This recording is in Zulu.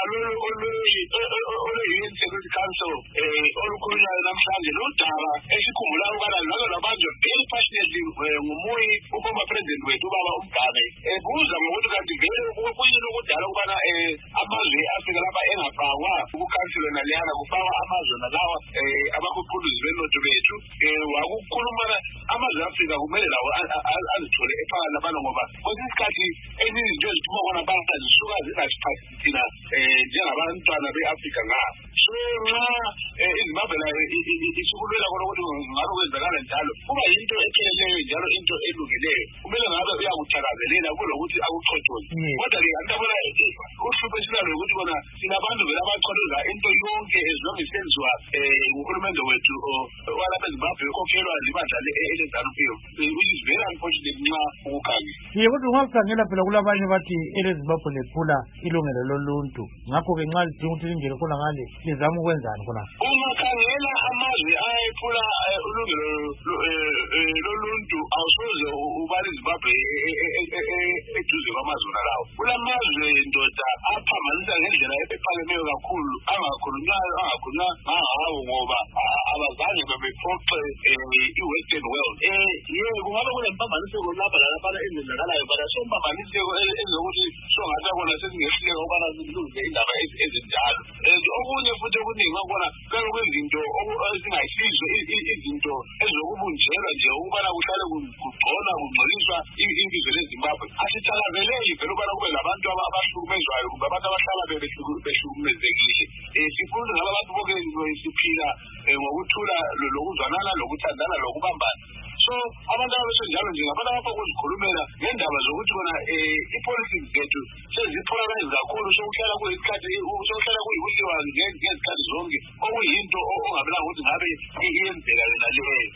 olu-UN Security Council olukhulunywayo namhlanje lodaba esikhumbulayo ukubana lalo labanjwa very passionately nguMoyi uformer president wethu ubaba uMgane buza ngokuthi kanti vele kuyini ukudala ukubana amazwe e-Afrika lapha engafakwa ukukhansela naleyana kufakwa amazwe nalawa abakuquluzi benotho bethu wakukhulumana amazwe e-Afrika kumele lawo azithole efana labana ngoba kwesinye isikhathi ezinye izinto eziphuma khona abantu zisuka zingasiphathi thina njengabantwana be-Afrika ngapha so nxa iZimbabwe layo isukulwela khona ukuthi ngabe kwenzakala njalo kuba yinto epheleleyo njalo into elungileyo kumele ngabe uyakuthakazelela kulokuthi akuchothoze kodwa-ke antabona uhlupho esilalo ukuthi bona sinabantu vele abacholoza into yonke as long isenziwa nguhulumende wethu walapha eZimbabwe ekhokhelwa libandla ele-ZANU-PF which is very unfortunate nxa ukukhangela. Kodwa ungakukhangela phela kulabanye bathi ele-Zimbabwe lephula ilungelo loluntu ngakho-ke nxa lidinga ukuthi lingene khona ngale lizama ukwenzani khona? Ungakhangela amazwe ayephula ulungelo loluntu awusoze ubale iZimbabwe eduze kwamazwe nalawo. Kulamazwe ndoda aphambanisa ngendlela ephakemeyo kakhulu angakhulunywayo angakhulunywa ngawo ngoba abazange bebephoxe i-Western world. Kungabe kunempambaniseko lapha lalaphana ezenzakalayo but asompambaniseko ezokuthi songathi akona sesingehluleka ukubana silungise indaba ezinjalo. Okunye futhi okuningi ngakubona kuyabe kuyizinto ezingayisizo izinto ezokubunjelwa nje ukubana kuhlale kugcona kungcoliswa ilizwe leZimbabwe. Asithakazeleli vele ukubana kube labantu abahlukumezwayo kumbe abantu abahlala behlukumezekile. Sifuna ngaba abantu bonke siphila ngokuthula lokuzwanana lokuthandana lokubambana. So abantu abasenjalo nje ngabantu abapha ukuzikhulumela ngendaba zokuthi bona i-politics zethu sezipolarize kakhulu sokuhlala kuyikuliwa ngezikhathi zonke okuyinto ongabelanga ukuthi ngabe iyenzeka yona leyo.